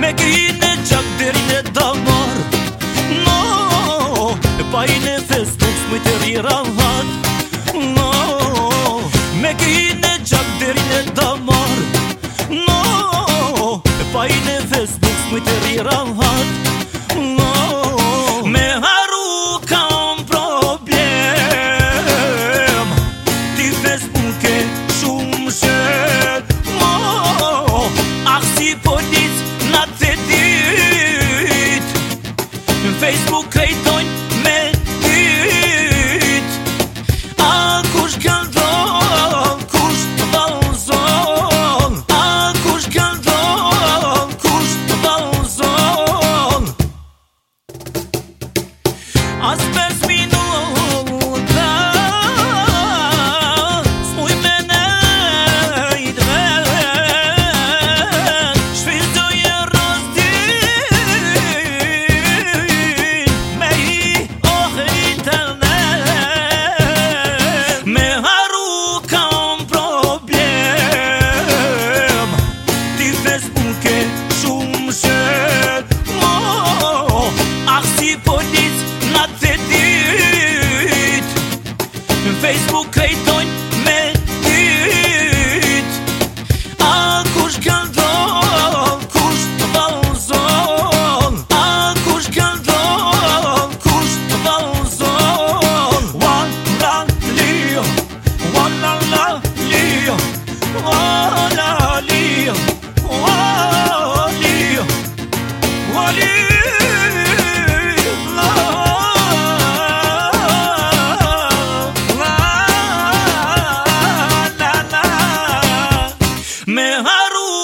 Me kine gjak deri në damar. No, pa i në Facebook s'moj të rira hat. No, me kine gjak deri në damar. No, pa i në Facebook s'moj të rira hat. No, me haru kam problem. Ti Facebook e shumë shet. No, ach si polic na të dit. Facebook krejtojnë me dit. A kush këndon, kush vallëzon. A kush këndon, kush vallëzon. As 5 minuta s'muj me nejt vet. Shfrytoj e rostin me i internet. Me haru kam problem. Ti Facebook e shumë shet. Mo, ach si polic na të dit. Facebook krejtojnë me dit. A kush këndon, kush vallëzon. A kush këndon, kush vallëzon. Walla lio, walla la lio, walla lio, walla lio, walla lio. Me haru